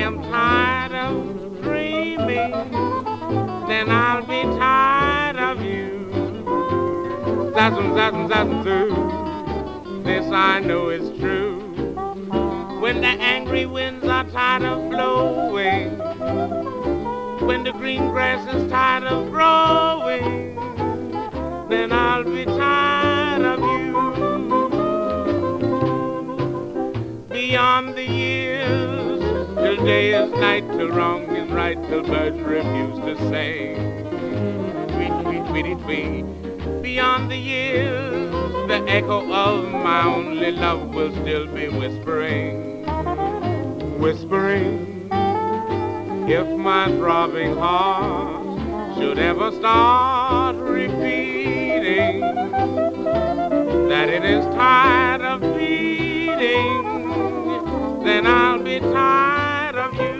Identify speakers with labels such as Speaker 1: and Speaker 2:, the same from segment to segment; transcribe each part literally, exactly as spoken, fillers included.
Speaker 1: am tired of dreaming, then I'll be tired of you. Zazzum, zazzum, zazzum, zoo. This I know is true. When the angry winds are tired of blowing, when the green grass is tired of growing, then I'll be tired of you. Beyond the years, till day is night, till wrong is right, till birds refuse to sing. Tweet, tweet, tweety, tweet. Beyond the years, the echo of my only love will still be whispering, whispering. If my throbbing heart should ever start repeating that it is tired of beating, then I'll be tired of you.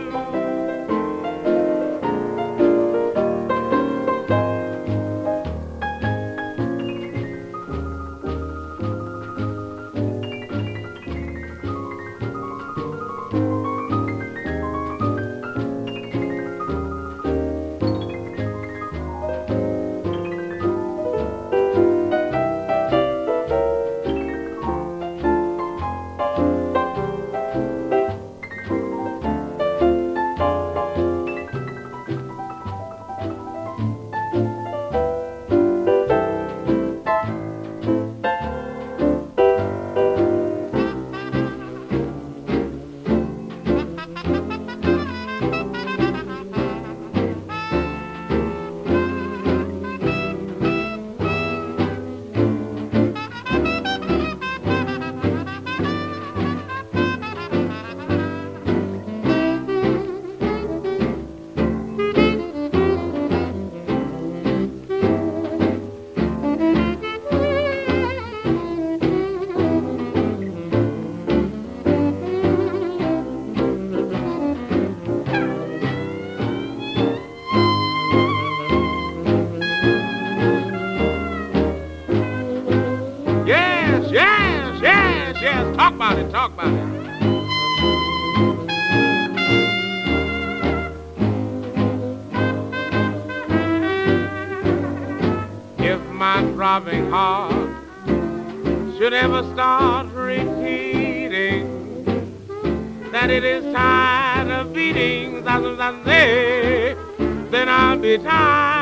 Speaker 1: Yes, talk about it, talk about it. If my throbbing heart should ever start repeating that it is tired of beating, then I'll be tired